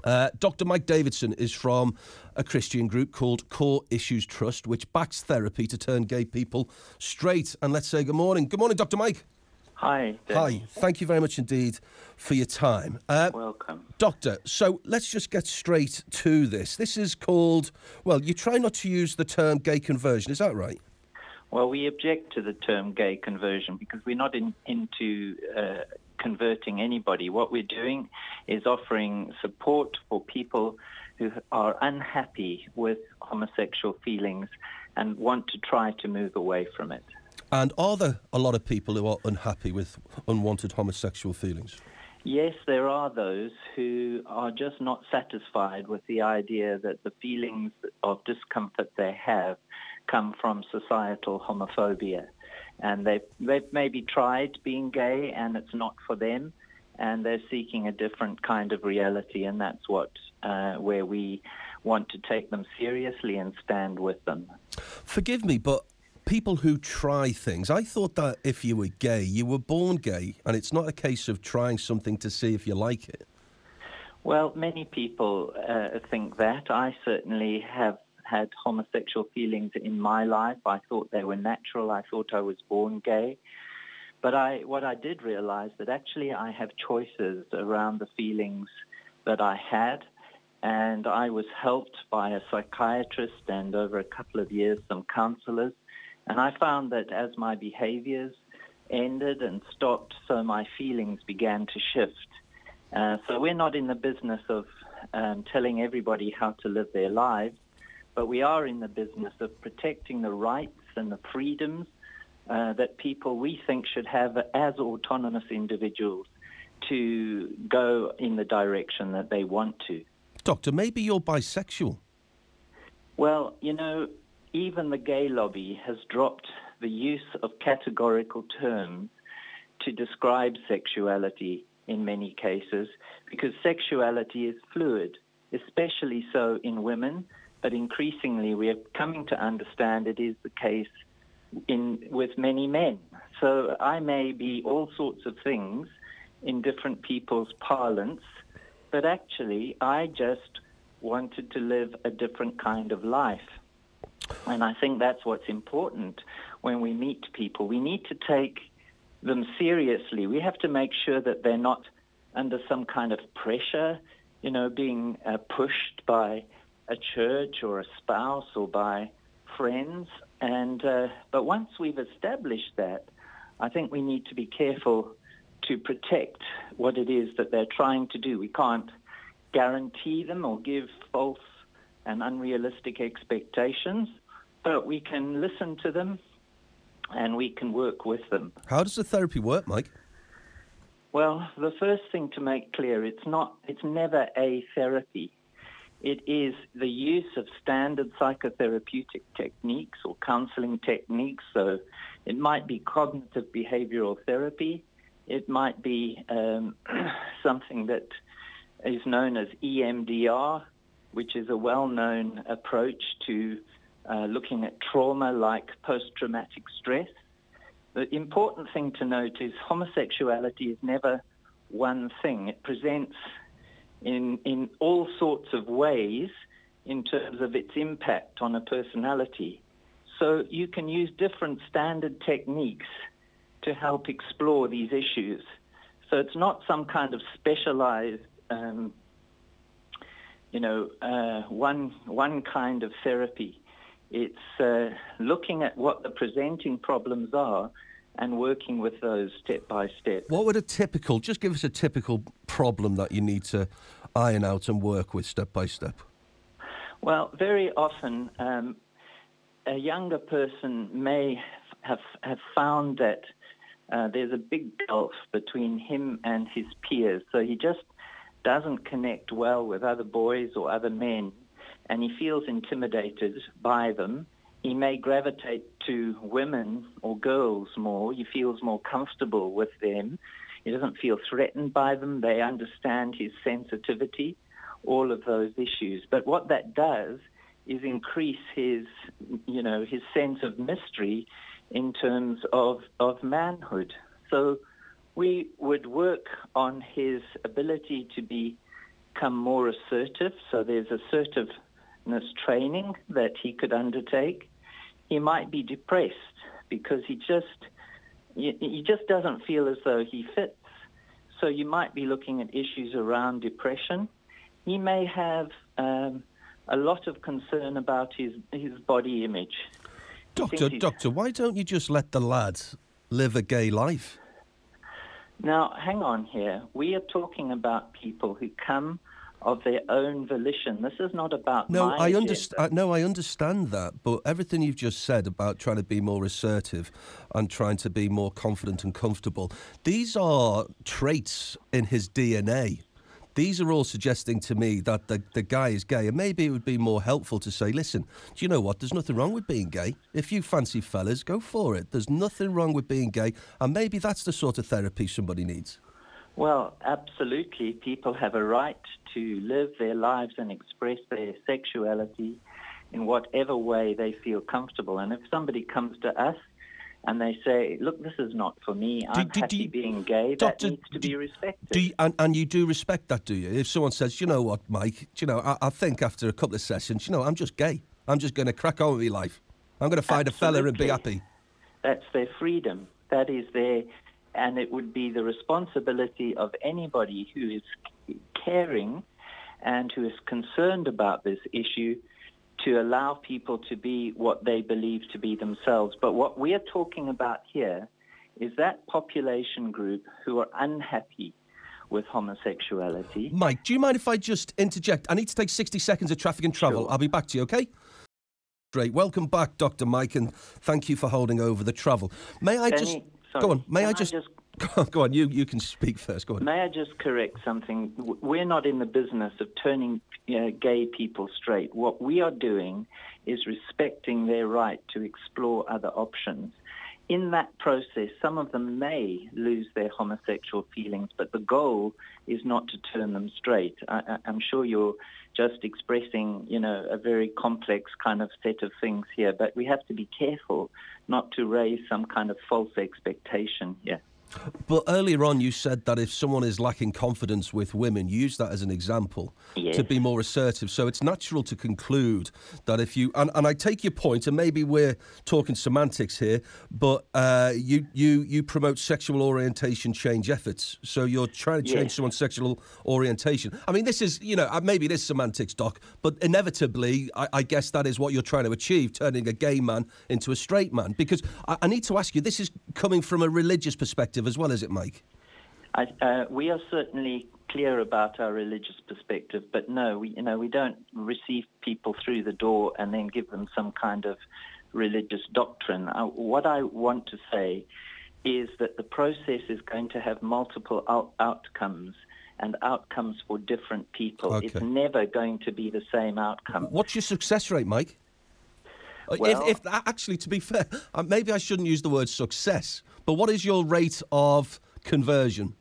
Dr. Mike Davidson is from a Christian group called Core Issues Trust, which backs therapy to turn gay people straight. And let's say good morning. Good morning, Dr. Mike. Hi. Danny. Hi. Thank you very much indeed for your time. Welcome. Doctor, so let's just get straight to this. This is called, well, you try not to use the term gay conversion, is that right? Well, we object to the term gay conversion because we're not into converting anybody. What we're doing is offering support for people who are unhappy with homosexual feelings and want to try to move away from it. And are there a lot of people who are unhappy with unwanted homosexual feelings? Yes, there are those who are just not satisfied with the idea that the feelings of discomfort they have come from societal homophobia. And they've maybe tried being gay and it's not for them, and they're seeking a different kind of reality, and that's where we want to take them seriously and stand with them. Forgive me, but people who try things, I thought that if you were gay, you were born gay, and it's not a case of trying something to see if you like it. Well, many people think that. I certainly have had homosexual feelings in my life. I thought they were natural. I thought I was born gay. But what I did realize that actually I have choices around the feelings that I had, and I was helped by a psychiatrist and over a couple of years some counselors. And I found that as my behaviors ended and stopped, so my feelings began to shift. So we're not in the business of telling everybody how to live their lives, but we are in the business of protecting the rights and the freedoms that people we think should have as autonomous individuals to go in the direction that they want to. Doctor, maybe you're bisexual. Well, even the gay lobby has dropped the use of categorical terms to describe sexuality in many cases, because sexuality is fluid, especially so in women, but increasingly we are coming to understand it is the case with many men. So I may be all sorts of things in different people's parlance, but actually I just wanted to live a different kind of life. And I think that's what's important when we meet people. We need to take them seriously. We have to make sure that they're not under some kind of pressure, being pushed by a church or a spouse or by friends. But once we've established that, I think we need to be careful to protect what it is that they're trying to do. We can't guarantee them or give false and unrealistic expectations, but we can listen to them and we can work with them. How does the therapy work, Mike? Well, the first thing to make clear, it's never a therapy. It is the use of standard psychotherapeutic techniques or counseling techniques. So it might be cognitive behavioral therapy. It might be something that is known as EMDR, which is a well-known approach to looking at trauma like post-traumatic stress. The important thing to note is homosexuality is never one thing. It presents in all sorts of ways in terms of its impact on a personality. So you can use different standard techniques to help explore these issues. So it's not some kind of specialized one kind of therapy. It's looking at what the presenting problems are and working with those step by step. What would just give us a typical problem that you need to iron out and work with step by step? Well, very often a younger person may have found that there's a big gulf between him and his peers. So he just doesn't connect well with other boys or other men, and he feels intimidated by them. He may gravitate to women or girls more. He feels more comfortable with them. He doesn't feel threatened by them. They understand his sensitivity, all of those issues. But what that does is increase his sense of mystery in terms of manhood. So we would work on his ability to be become more assertive. So there's assertiveness training that he could undertake. He might be depressed because he just doesn't feel as though he fits. So you might be looking at issues around depression. He may have a lot of concern about his body image. Doctor, why don't you just let the lad live a gay life? Now, hang on here. We are talking about people who come of their own volition. This is not about I understand that, but everything you've just said about trying to be more assertive and trying to be more confident and comfortable, these are traits in his DNA. These are all suggesting to me that the guy is gay, and maybe it would be more helpful to say, listen, do you know what? There's nothing wrong with being gay. If you fancy fellas, go for it. There's nothing wrong with being gay, and maybe that's the sort of therapy somebody needs. Well, absolutely. People have a right to live their lives and express their sexuality in whatever way they feel comfortable. And if somebody comes to us and they say, look, this is not for me, I'm happy being gay, that needs to be respected. And you do respect that, do you? If someone says, you know what, Mike, I think after a couple of sessions, I'm just gay. I'm just going to crack on with my life. I'm going to find a fella and be happy. That's their freedom. That is their... And it would be the responsibility of anybody who is caring and who is concerned about this issue to allow people to be what they believe to be themselves. But what we are talking about here is that population group who are unhappy with homosexuality. Mike, do you mind if I just interject? I need to take 60 seconds of traffic and travel. Sure. I'll be back to you, okay? Great. Welcome back, Dr. Mike, and thank you for holding over the travel. May I just... Go on. Go on. You can speak first. Go on. May I just correct something? We're not in the business of turning gay people straight. What we are doing is respecting their right to explore other options. In that process, some of them may lose their homosexual feelings, but the goal is not to turn them straight. I'm sure you're just expressing, a very complex kind of set of things here, but we have to be careful not to raise some kind of false expectation here. But earlier on you said that if someone is lacking confidence with women, you use that as an example, yes, to be more assertive. So it's natural to conclude that if you... And I take your point, and maybe we're talking semantics here, but you promote sexual orientation change efforts. So you're trying to change someone's sexual orientation. I mean, this is, maybe it is semantics, Doc, but inevitably, I guess that is what you're trying to achieve, turning a gay man into a straight man. Because I need to ask you, this is coming from a religious perspective as well, is it, Mike? We are certainly clear about our religious perspective, but no, we don't receive people through the door and then give them some kind of religious doctrine. What I want to say is that the process is going to have multiple outcomes and outcomes for different people. Okay. It's never going to be the same outcome. What's your success rate, Mike? Well, if actually, to be fair, maybe I shouldn't use the word success, but what is your rate of conversion?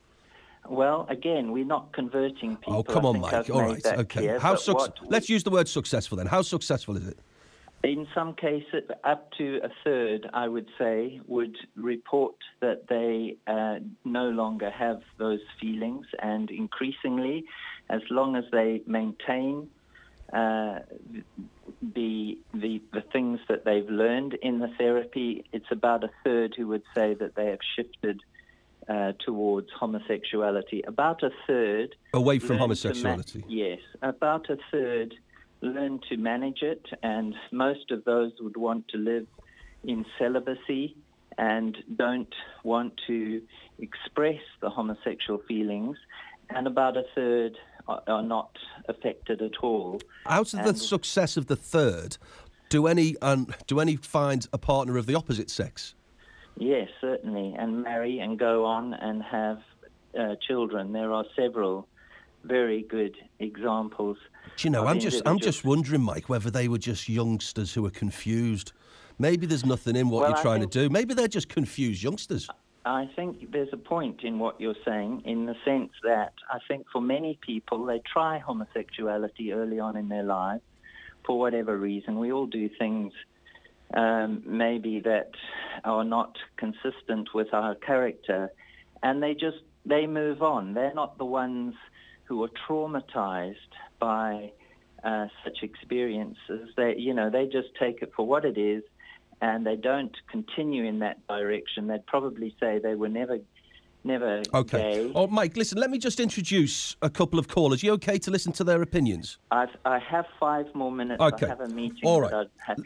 Well, again, we're not converting people. Oh, come on, Mike. All right, okay. Let's use the word successful then. How successful is it? In some cases, up to a third, I would say, would report that they no longer have those feelings, and increasingly, as long as they maintain the things that they've learned in the therapy, it's about a third who would say that they have shifted towards homosexuality. About a third... Away from homosexuality. Yes. About a third learn to manage it, and most of those would want to live in celibacy and don't want to express the homosexual feelings, and about a third are not affected at all. Out of the success of the third, do any find a partner of the opposite sex? Yes, certainly, and marry and go on and have children. There are several very good examples. Do you know, I'm just wondering, Mike, whether they were just youngsters who were confused. Maybe there's nothing in what you're trying to do. Maybe they're just confused youngsters. I think there's a point in what you're saying, in the sense that I think for many people, they try homosexuality early on in their lives for whatever reason. We all do things maybe that are not consistent with our character, and they move on. They're not the ones who are traumatized by such experiences. They just take it for what it is, and they don't continue in that direction. They'd probably say they were never okay. gay. Oh, Mike, listen, let me just introduce a couple of callers. You okay to listen to their opinions? I have 5 more minutes. Okay. I have a meeting All right. that I'd have